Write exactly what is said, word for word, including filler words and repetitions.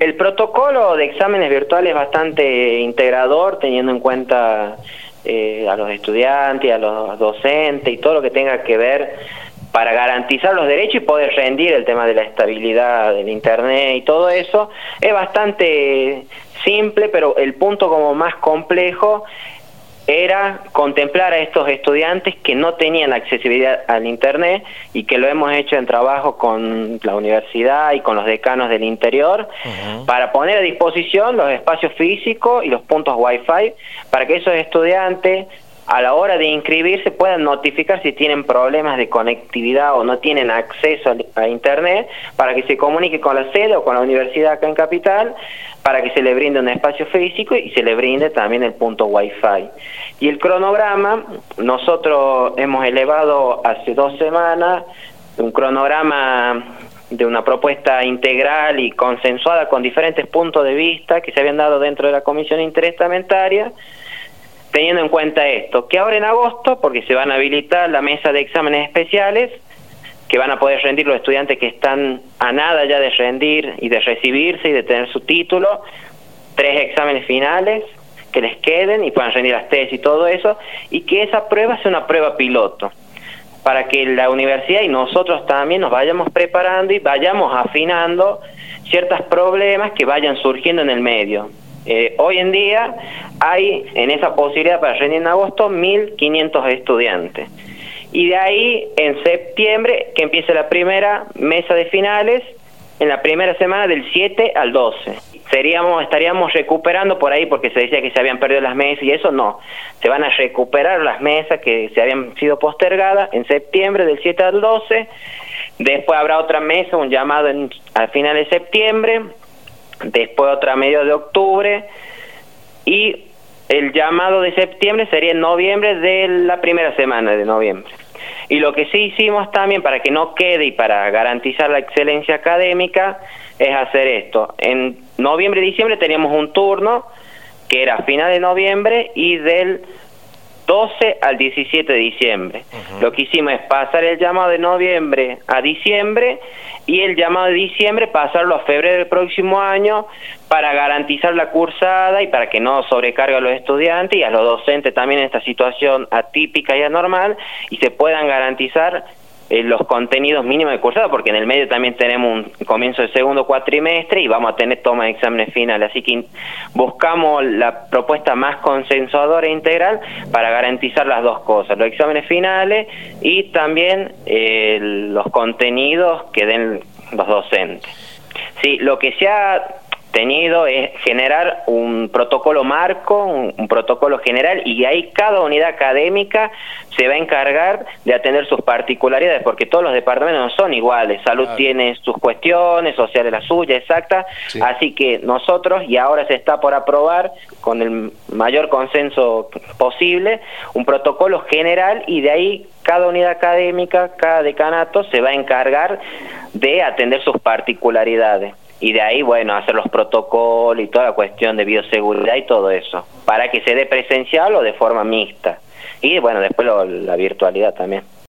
el protocolo de exámenes virtuales es bastante integrador, teniendo en cuenta eh, a los estudiantes, a los docentes y todo lo que tenga que ver para garantizar los derechos y poder rendir el tema de la estabilidad del Internet y todo eso. Es bastante simple, pero el punto como más complejo era contemplar a estos estudiantes que no tenían accesibilidad al Internet y que lo hemos hecho en trabajo con la universidad y con los decanos del interior uh-huh. para poner a disposición los espacios físicos y los puntos Wi-Fi para que esos estudiantes a la hora de inscribirse puedan notificar si tienen problemas de conectividad o no tienen acceso a, a Internet, para que se comunique con la sede o con la universidad acá en Capital, para que se le brinde un espacio físico y se le brinde también el punto Wi-Fi. Y el cronograma, nosotros hemos elevado hace dos semanas un cronograma de una propuesta integral y consensuada con diferentes puntos de vista que se habían dado dentro de la comisión interestamentaria, teniendo en cuenta esto, que ahora en agosto, porque se van a habilitar la mesa de exámenes especiales, que van a poder rendir los estudiantes que están a nada ya de rendir y de recibirse y de tener su título, tres exámenes finales que les queden y puedan rendir las tesis y todo eso, y que esa prueba sea una prueba piloto, para que la universidad y nosotros también nos vayamos preparando y vayamos afinando ciertos problemas que vayan surgiendo en el medio. Eh, hoy en día hay en esa posibilidad para rendir en agosto mil quinientos estudiantes. Y de ahí, en septiembre, que empiece la primera mesa de finales, en la primera semana del siete al doce. Seríamos, estaríamos recuperando por ahí, porque se decía que se habían perdido las mesas, y eso no. Se van a recuperar las mesas que se habían sido postergadas en septiembre, del siete al doce. Después habrá otra mesa, un llamado en, al final de septiembre. Después otra a mediados de octubre. Y el llamado de septiembre sería en noviembre, de la primera semana de noviembre. Y lo que sí hicimos también, para que no quede y para garantizar la excelencia académica, es hacer esto. En noviembre y diciembre teníamos un turno que era a final de noviembre y del doce al diecisiete de diciembre. Uh-huh. Lo que hicimos es pasar el llamado de noviembre a diciembre y el llamado de diciembre pasarlo a febrero del próximo año, para garantizar la cursada y para que no sobrecargue a los estudiantes y a los docentes también en esta situación atípica y anormal, y se puedan garantizar eh, los contenidos mínimos de cursada, porque en el medio también tenemos un comienzo del segundo cuatrimestre y vamos a tener toma de exámenes finales, así que buscamos la propuesta más consensuadora e integral para garantizar las dos cosas, los exámenes finales y también eh, los contenidos que den los docentes. Sí, lo que se ha tenido es generar un protocolo marco, un, un protocolo general, y ahí cada unidad académica se va a encargar de atender sus particularidades, porque todos los departamentos no son iguales. Salud claro. tiene sus cuestiones, sociales la suya, exacta, sí. Así que nosotros, y ahora se está por aprobar con el mayor consenso posible, un protocolo general, y de ahí cada unidad académica, cada decanato se va a encargar de atender sus particularidades. Y de ahí, bueno, hacer los protocolos y toda la cuestión de bioseguridad y todo eso, para que se dé presencial o de forma mixta. Y bueno, después lo, la virtualidad también.